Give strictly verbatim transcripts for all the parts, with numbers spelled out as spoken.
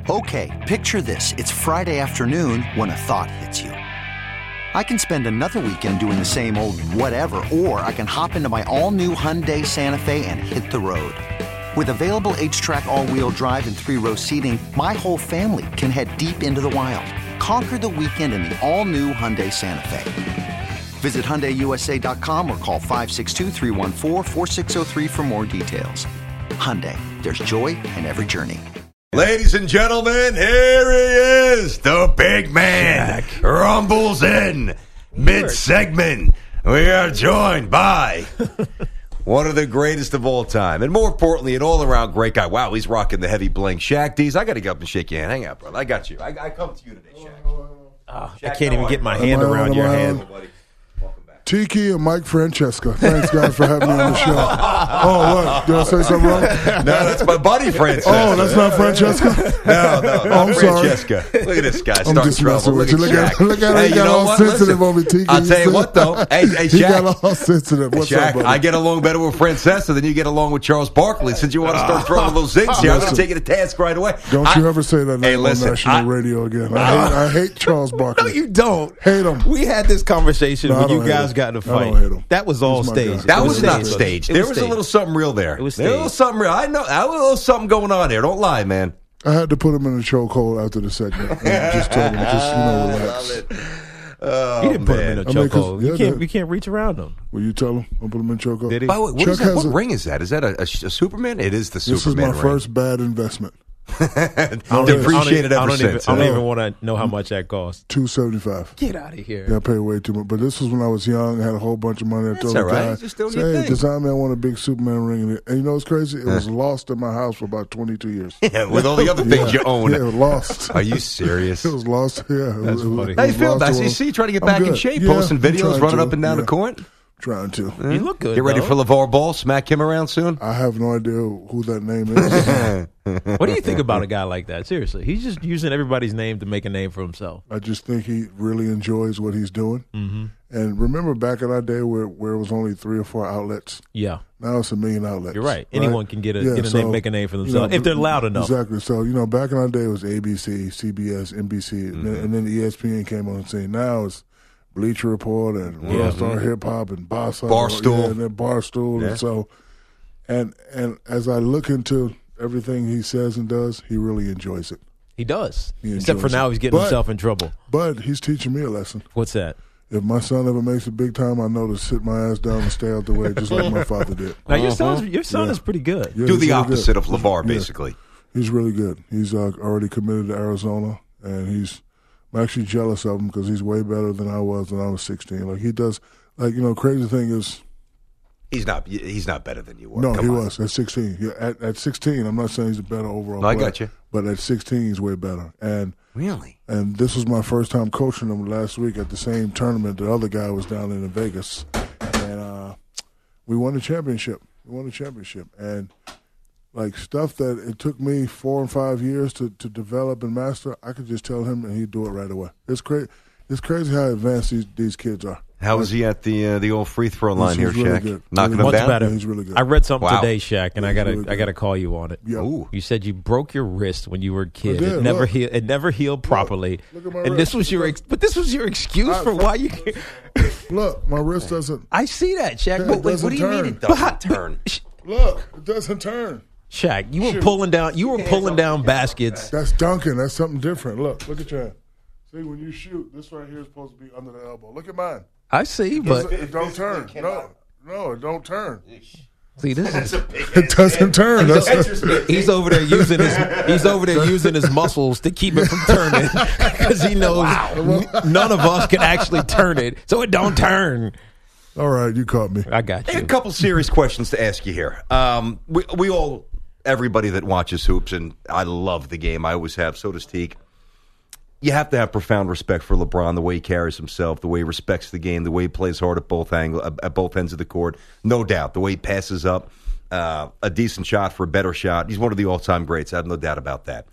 Okay, picture this. It's Friday afternoon when a thought hits you. I can spend another weekend doing the same old whatever, or I can hop into my all-new Hyundai Santa Fe and hit the road. With available H-Track all-wheel drive and three-row seating, my whole family can head deep into the wild. Conquer the weekend in the all-new Hyundai Santa Fe. Visit Hyundai U S A dot com or call five six two, three one four, four six zero three for more details. Hyundai, there's joy in every journey. Ladies and gentlemen, here he is, the big man. Jack. Rumbles in mid-segment. We are joined by one of the greatest of all time, and more importantly, an all-around great guy. Wow, he's rocking the heavy bling. Shaq D's, I got to get up and shake your hand. Hang out, brother. I got you. I, I come to you today, Shaq. Oh, Shaq I can't even get my hand around your hand. Tiki and Mike Francesca. Thanks, guys, for having me on the show. Oh, what? Did I say something wrong? No, that's my buddy, Francesca. Oh, that's not Francesca? No, no, not I'm Francesca. Sorry. Look at this guy. I'm just messing with you. Look at, look at hey, he you got know all what? sensitive Listen, over Tiki. I'll tell you what, though. Hey, hey, he Shaq. got all sensitive. What's Shaq, up, buddy? I get along better with Francesca than you get along with Charles Barkley. Since you want to start throwing little zings here, I'm going to take you to task right away. Don't I, you ever say that hey, on listen, national I, radio again. I hate, I hate Charles Barkley. No, you don't. Hate him. We had this conversation no, when you hate guys him. got in a fight. I don't hate him. That was all He's my staged. That It was, was not staged. staged. It There was was staged. a little something real there. It was There was a little staged. something real. I know. There was a little something going on there. Don't lie, man. I had to put him in the chokehold after the segment. And just told him, just, you know, relax. Oh, You didn't put him in a I mean, 'cause- chokehold. yeah, You can't. that- We can't reach around him. Will you tell him? I'll put him in chokehold. Did he? By the way, what, Chuck is that? has What a- ring is that? Is that a, a, a Superman? It is the This Superman is my ring. first bad investment. Depreciated I ever don't even, since. I don't huh? even want to know how much that cost. two seventy-five. Get out of here. Yeah, I paid way too much. But this was when I was young, had a whole bunch of money. I That's told all the right. guy, Just doing say, your hey, thing." design me, I want a big Superman ring. And you know what's crazy? It was lost in my house for about twenty-two years. Yeah, with all the other things you own. Yeah, it was lost. Are you serious? It was lost. Yeah. It That's was, it was, funny. it How you was feel? lost I to see, him. see, trying to get I'm back in good. shape, Yeah, posting I'm videos, trying running to. up and down Yeah. the court. Trying to. You look good. Get ready though. for LeVar Ball, smack him around soon. I have no idea who that name is. What do you think about a guy like that? Seriously, he's just using everybody's name to make a name for himself. I just think he really enjoys what he's doing. Mm-hmm. And remember back in our day where, where it was only three or four outlets? Yeah, Now it's a million outlets. you're right. Anyone can get a Yeah, get a so, name, make a name for you themselves know, if they're loud enough. Exactly. So, you know, back in our day it was A B C, C B S, N B C, and, then, and then E S P N came on the scene. Now it's Bleacher Report and Yeah. World Star Hip Hop and Boss Hog, Barstool. yeah, and then Barstool. Yeah. And so, and and as I look into everything he says and does, he really enjoys it. He does. He Except for enjoys now, it. he's getting But- himself in trouble. But he's teaching me a lesson. What's that? If my son ever makes it big time, I know to sit my ass down and stay out the way, just like my father did. Now your son's your son Yeah. is pretty good. Yeah, Do he's the really opposite good. of LeVar, Yeah. basically. He's really good. He's uh, already committed to Arizona, and he's. I'm actually jealous of him because he's way better than I was when I was sixteen. Like he does, like you know, crazy thing is, He's not. He's not better than you were. no, Come he on. was at sixteen. Yeah, at, at sixteen, I'm not saying he's a better overall. No, I player, got you. But at sixteen, he's way better. And Really? and this was my first time coaching him last week at the same tournament. The other guy was down in Vegas, and uh, we won the championship. We won the championship, and like stuff that it took me four and five years to, to develop and master, I could just tell him and he'd do it right away. It's crazy. It's crazy how advanced these, these kids are. How was he at the uh, the old free throw line He's- here, he's really Shaq? good. Knocking Really him Much down. better. Yeah, he's really good. I read something Wow. today, Shaq, and Yeah, I he's gotta really I good. gotta call you on it. Yeah. Ooh. You said you broke your wrist when you were a kid. did, It never look. healed. It never healed properly. Look at my and this wrist. was your ex- but this was your excuse I- for why you. Can't. Look, my wrist doesn't. I see that, Shaq. Yeah, But it wait, doesn't What do you mean turn. it doesn't turn? Sh- Look, it doesn't turn. Shaq, you were Shoot. pulling down. You were pulling down baskets. That's dunking. That's something different. Look, look at your hand. See, when you shoot, this right here is supposed to be under the elbow. Look at mine. I see, but it don't turn. No, no, it don't turn. see, this is. It doesn't turn. That's, He's over there using his. He's over there using his muscles to keep it from turning because he knows n- none of us can actually turn it, so it don't turn. all right, you caught me. I got Hey, a you. couple serious questions to ask you here. Um, we we all, everybody that watches hoops, and I love the game. I always have. So does Teague. You have to have profound respect for LeBron, the way he carries himself, the way he respects the game, the way he plays hard at both angle, at both ends of the court. No doubt, the way he passes up uh, a decent shot for a better shot. He's one of the all-time greats. I have no doubt about that.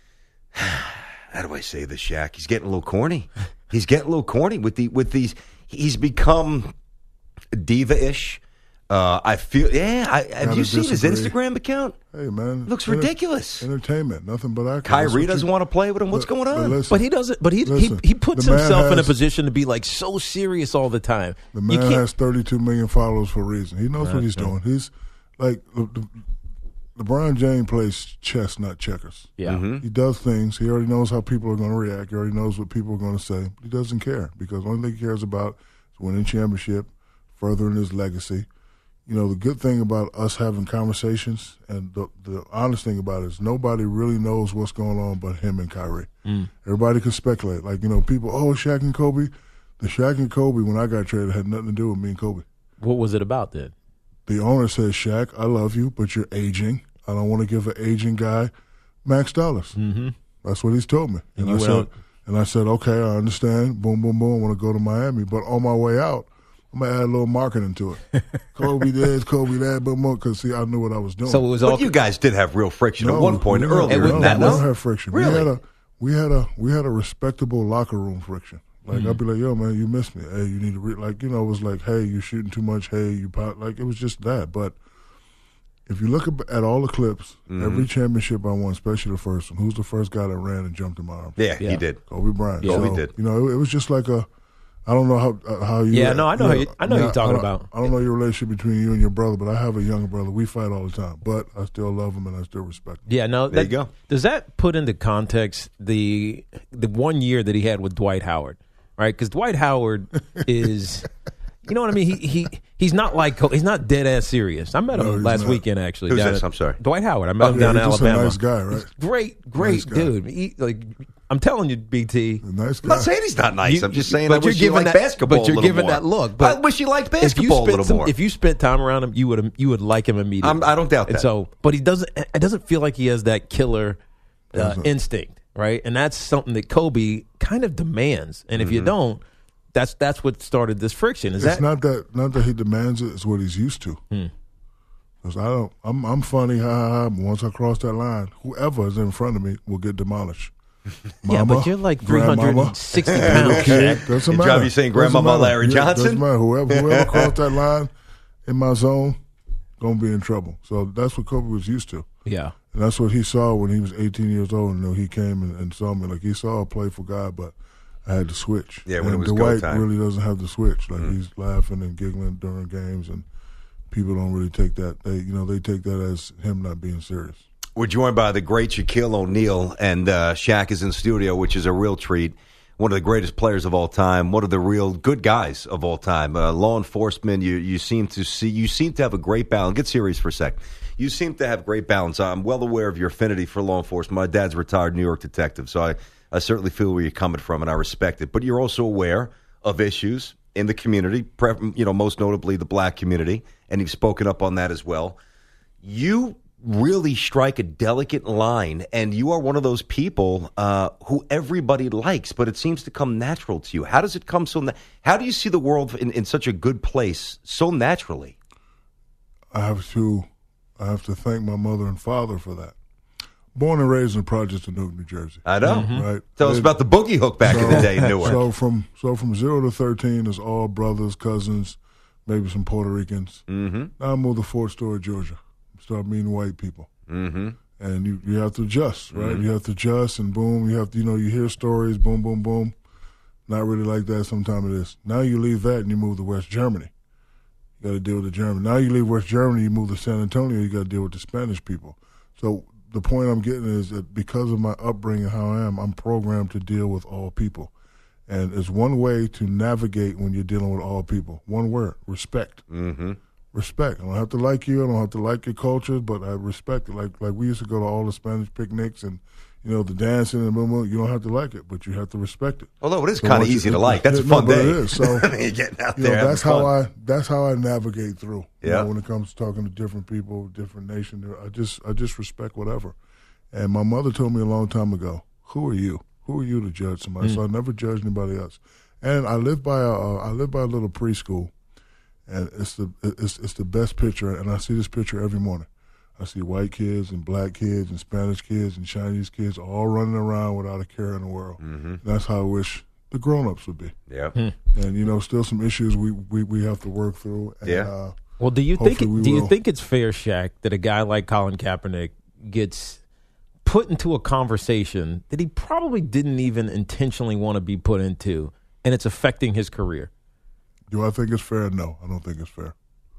How do I say this, Shaq? He's getting a little corny. He's getting a little corny with the with these. He's become diva-ish. Uh, I feel, yeah. I, have Gotta you seen his disagree. Instagram account? Hey, man. Looks enter- ridiculous. Entertainment, nothing but acting. Kyrie doesn't want to play with him. What's going on? listen, But he doesn't. But he Listen, he, he puts the man himself in a has- position to be like so serious all the time. The You man can't- has thirty-two million followers for a reason. He knows what he's Okay. doing. He's like Le- Le- LeBron James plays chess, not checkers. Yeah. He does things. He already knows how people are going to react. He already knows what people are going to say. He doesn't care because the only thing he cares about is winning championship, furthering his legacy. You know, the good thing about us having conversations and the, the honest thing about it is nobody really knows what's going on but him and Kyrie. Mm. Everybody can speculate. Like, you know, people, oh, Shaq and Kobe. The Shaq and Kobe, when I got traded, had nothing to do with me and Kobe. What was it about then? The owner says, Shaq, I love you, but you're aging. I don't want to give an aging guy max dollars. Mm-hmm. That's what he's told me. And And, you I went said, out- and I said, okay, I understand. Boom, boom, boom. I want to go to Miami. But on my way out, I'm going to add a little marketing to it. Kobe this, Kobe that, boom, boom. Because, see, I knew what I was doing. So it was But all. you guys did have real friction at one point we earlier. Had, It was- than no, that, we no? don't have friction. Really? We had a, we had a, we had a respectable locker room friction. Like, Mm-hmm. I'd be like, yo, man, you missed me. Hey, you need to, re-. like, you know, it was like, hey, you're shooting too much. Hey, you, pot. Like, it was just that. But if you look ab- at all the clips, Mm-hmm. every championship I won, especially the first one, who's the first guy that ran and jumped in my arms? Yeah, Yeah. he did. Kobe Bryant. Yeah. So, Kobe did. You know, it, it was just like a, I don't know how uh, how you. Yeah, no, I know how you- I know who you're talking I don't- about. I don't know your relationship between you and your brother, but I have a younger brother. We fight all the time, but I still love him and I still respect him. Yeah, no. There that- you go. Does that put into context the the one year that he had with Dwight Howard, right? Because Dwight Howard is, you know what I mean. He he he's not like he's not dead ass serious. I met him No, he's last not. weekend actually. Who's down this? at- I'm sorry. Dwight Howard. I met him Yeah, down in he's just Alabama. a nice guy, right? Great, great Nice guy. dude. He, like I'm telling you, B T. A nice I'm guy. not saying he's not nice. You- I'm just saying but I you're wish he giving liked that- basketball but you're a little giving more. that look, but I wish he liked If you basketball a spent little some, more. if you spent time around him, you would you would like him immediately. I'm- I don't doubt And that. so, but he doesn't. It doesn't feel like he has that killer uh, Doesn't. instinct, right? And that's something that Kobe kind of demands. And if Mm-hmm. you don't, that's that's what started this friction. Is It's that not that not that he demands it; it's what he's used to. Hmm. Because I don't, I'm I'm funny, ha ha ha. But once I cross that line, whoever is in front of me will get demolished. yeah? Mama, But you're like three grandmama, hundred sixty pounds. kid, Shaq. doesn't Good matter. job you saying Doesn't Grandmama matter. Larry Yeah, Johnson? Doesn't matter. Whoever whoever crossed that line in my zone, gonna be in trouble. So that's what Kobe was used to. Yeah, And that's what he saw when he was eighteen years old. And you know, he came and, and saw me. Like, he saw a playful guy, but I had to switch. Yeah, when and it was go Dwight time. really doesn't have to switch. Like, he's laughing and giggling during games, and people don't really take that. They, you know, they take that as him not being serious. We're joined by the great Shaquille O'Neal, and uh, Shaq is in studio, which is a real treat. One of the greatest players of all time, one of the real good guys of all time. Uh, law enforcement, you you seem to see, you seem to have a great balance. Get serious for a sec. You seem to have great balance. I'm well aware of your affinity for law enforcement. My dad's a retired New York detective, so I, I certainly feel where you're coming from, and I respect it. But you're also aware of issues in the community, pre- you know, most notably the black community, and you've spoken up on that as well. You really strike a delicate line, and you are one of those people uh, who everybody likes, but it seems to come natural to you. How does it come so? Na- How do you see the world in, in such a good place so naturally? I have to, I have to thank my mother and father for that. Born and raised in the projects of Newark, New Jersey. I know. Right. Tell us They- about the boogie hook back in the day in Newark. So from so from zero to thirteen is all brothers, cousins, maybe some Puerto Ricans. Mm-hmm. Now I moved to Fort Stewart, Georgia. Start meeting white people. Mm-hmm. And you, you have to adjust, right? Mm-hmm. You have to adjust, and boom, you have to, you know, you hear stories, boom, boom, boom. Not really like that. Sometimes it is. Now you leave that and you move to West Germany. You got to deal with the German. Now you leave West Germany, you move to San Antonio, you got to deal with the Spanish people. So the point I'm getting is that because of my upbringing, how I am, I'm programmed to deal with all people. And it's one way to navigate when you're dealing with all people. One word, respect. Mm-hmm. Respect. I don't have to like you. I don't have to like your culture, but I respect it. Like like we used to go to all the Spanish picnics and, you know, the dancing and blah, blah. You don't have to like it, but you have to respect it. Although it is So kind of once you- easy to like. That's a Yeah, fun no, but day. it is. So You're getting out you know, there. that's having how fun. I that's how I navigate through. You Yeah. know, when it comes to talking to different people, different nations, I just I just respect whatever. And my mother told me a long time ago, "Who are you? Who are you to judge somebody?" Mm. So I never judge anybody else. And I live by a uh, I live by a little preschool, and it's the it's it's the best picture. And I see this picture every morning. I see white kids and black kids and Spanish kids and Chinese kids all running around without a care in the world. Mm-hmm. That's how I wish the grown-ups would be. Yeah. And, you know, still some issues we, we, we have to work through. And, Yeah. Uh, Well, do you think Hopefully we do you will. think it's fair, Shaq, that a guy like Colin Kaepernick gets put into a conversation that he probably didn't even intentionally want to be put into, and it's affecting his career? Do I think it's fair? No, I don't think it's fair.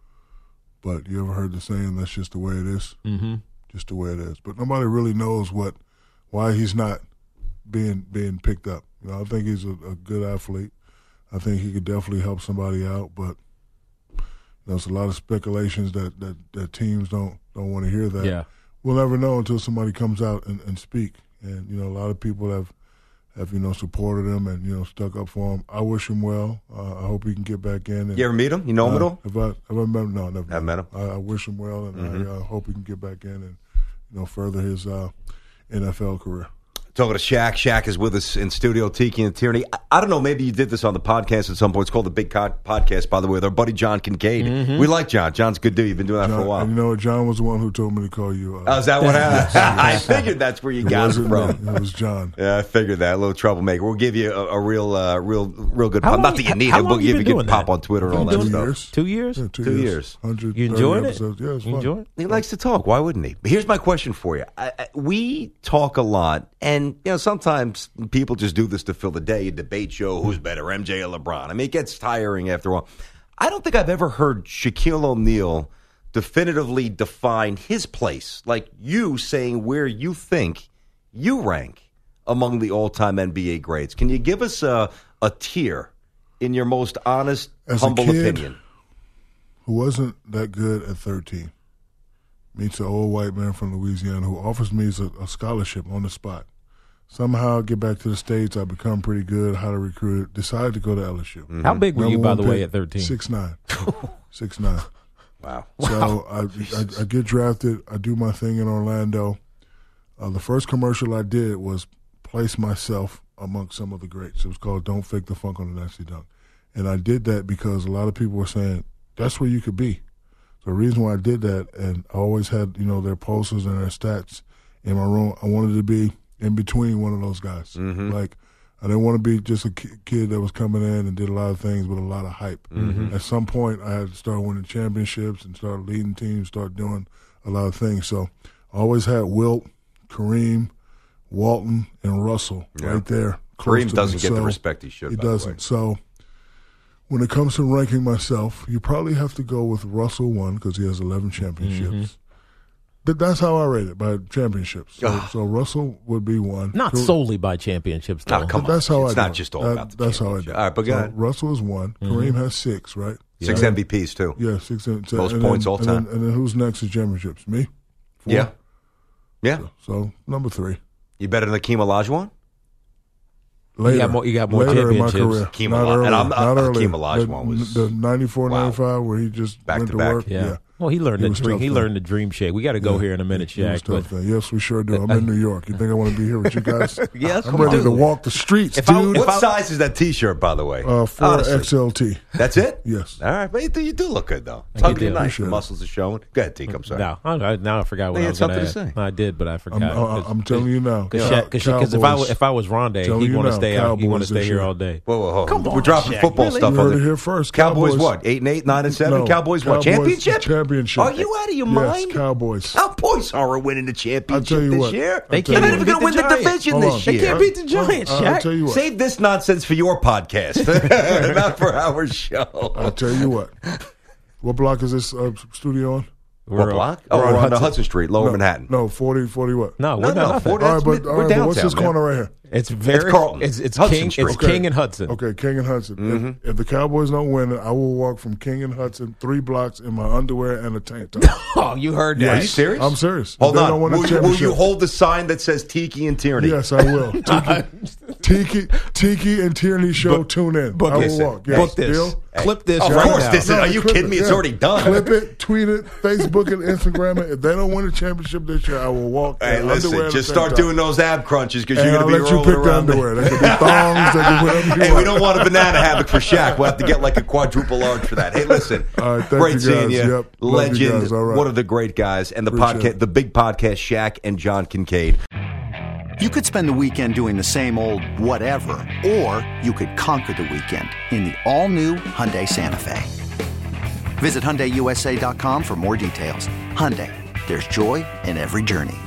But you ever heard the saying, that's just the way it is? Mm-hmm. Just the way it is. But nobody really knows what, why he's not being being picked up. You know, I think he's a, a good athlete. I think he could definitely help somebody out. But you know, there's a lot of speculations that, that, that teams don't don't want to hear that. Yeah. We'll never know until somebody comes out and, and speak. And you know, a lot of people have. have, you know, supported him and, you know, stuck up for him. I wish him well. Uh, I hope he can get back in. And, You ever meet him? You know him at uh, all? Have I, have I met him? No, never. I've met him. I, I wish him well, and Mm-hmm. I uh, hope he can get back in and, you know, further his uh, N F L career. Talking to Shaq. Shaq is with us in studio, Tiki and Tierney. I, I don't know, maybe you did this on the podcast at some point. It's called the Big Co- Podcast, by the way, with our buddy John Kincaid. Mm-hmm. We like John. John's a good dude. You've been doing that John, for a while. and you know what? John was the one who told me to call you. Uh, Oh, is that what happened? I figured that's where you it got it wasn't from. me. It was John. Yeah, I figured that. A little troublemaker. We'll give you a, a real, uh, real, real good. How Not long- that you need how it. long We'll you give you been a good doing pop that? on Twitter and You all been that doing stuff. years. Two years? Yeah, two, Two years. years. one hundred You enjoying it? episodes. Yeah, it's You fun. enjoy it? He likes to talk. Why wouldn't he? Here's my question for you. I, I, we talk a lot, and you know sometimes people just do this to fill the day. A debate show, who's better, M J or LeBron? I mean, it gets tiring after a while. I don't think I've ever heard Shaquille O'Neal definitively define his place, like you saying where you think you rank among the all-time N B A greats. Can you give us a, a tier in your most honest, As a humble kid, opinion? Who wasn't that good at thirteen, meets an old white man from Louisiana who offers me a, a scholarship on the spot. Somehow I get back to the States, I become pretty good, how to recruit it, decided to go to L S U. How big were you, Number by one the way, pick, at thirteen? six nine. six nine. Wow. So I, I, I get drafted. I do my thing in Orlando. Uh, the first commercial I did was place myself amongst some of the greats. It was called "Don't Fake the Funk on the Nasty Dunk," and I did that because a lot of people were saying that's where you could be. So the reason why I did that, and I always had you know their posters and their stats in my room. I wanted to be in between one of those guys. Mm-hmm. Like I didn't want to be just a ki- kid that was coming in and did a lot of things with a lot of hype. Mm-hmm. At some point, I had to start winning championships and start leading teams, start doing a lot of things. So I always had Wilt, Kareem, Walton, and Russell Yeah. right there. close Kareem to doesn't me. get the So respect he should. He by the way. doesn't. So when it comes to ranking myself, you probably have to go with Russell one because he has eleven championships. Mm-hmm. But that's how I rate it, by championships. So, so Russell would be one. Not Kar- solely by championships, though. No, come But that's on. how It's I not do it. just all That- about the That's how I do championship. it. All right, but go So ahead. Russell is one. Kareem has six, right? Six Yeah. M V Ps, too. Yeah, six. And, Most and points then, all and time. then, and then who's next in championships? Me? Four? Yeah. Yeah. So number three. You better than Akeem Olajuwon? Later, got more- you got more later in my championships. career. Hakeem Not Olajuwon- early. and I'm- not uh, early. Hakeem Olajuwon the, was- the ninety-four, Wow. ninety-five where he just Back went to to, back. work. Yeah. Yeah. Well, he learned He the was dream. tough He then. learned the dream shake. We got to go Yeah. here in a minute, He was Shaq. But tough then. Yes, we sure do. I'm in New York. You think I want to be here with you guys? Yes, I'm come ready on. to walk the streets, If I- dude. if What I- size is that T-shirt, by the way? uh, four Honestly. X L T. That's it? Yes. All right, but you do, you do look good, though. you Tugged do. in nice. Appreciate The it. muscles are showing. Go ahead, Teek. I'm sorry. no, I, I- now I forgot what You I had was going something to add. say. I did, but I forgot. I'm, uh, I'm telling you now. Because Yeah, if I was Cowboys. if I was Rondé, Telling he'd you want to now, stay out. He'd want to Cowboys stay this here year. all day. Whoa, whoa, whoa. Come We're on, dropping Shaq, football really? stuff You on heard the it here first. Cowboys, Cowboys- what? Eight and eight, nine and seven. No, Cowboys, what? Cowboys Championship? Championship. Are you out of your Yes, mind? Cowboys. Cowboys are winning the championship I'll tell you this what. year. They They're can't not even even going to beat win the the Giants. division Hold this on. year. They can't beat the Giants, I'll, I'll Shaq. tell you what. Save this nonsense for your podcast, not for our show. I'll tell you what. What block is this uh, studio on? What We're- block? Oh, we're we're on on Hudson. Hudson Street, Lower no, Manhattan. No, forty, forty what? No, No, we're no, not nothing. forty- All right, That's but, mid- all we're right, but what's downtown, this man. corner right here? It's very. Carlton. It's it's Hudson King. Street. It's Okay. King and Hudson. Okay, King and Hudson. Mm-hmm. If, if the Cowboys don't win, I will walk from King and Hudson three blocks in my underwear and a tank top. Oh, you heard Are that? you serious? I'm serious. If Hold they on. don't win the Will you, will championship- you hold the sign that says Tiki and Tierney? Yes, I will. Tiki, Tiki, Tiki and Tierney show. Book- tune in. book I will it. walk. Yes. Book this. Deal? Clip this. Of right course, now. this is. No, Are you clip kidding it, me? It's yeah. already done. Clip it, tweet it, Facebook it, Instagram it. If they don't win the championship this year, I will walk. Hey, in listen, underwear and just a start tank top. doing those ab crunches because And you're I'll going to be let you rolling pick the around. underwear. They can be thongs. They can be whatever you Hey, want. we don't want a banana hammock for Shaq. We'll have to get like a quadruple large for that. Hey, listen, All right, thank great you, seeing guys. you. Yep, love you Legend, guys. All right. one of the great guys, and the Appreciate podcast, it. the big podcast, Shaq and John Kincaid. You could spend the weekend doing the same old whatever, or you could conquer the weekend in the all-new Hyundai Santa Fe. Visit Hyundai U S A dot com for more details. Hyundai, there's joy in every journey.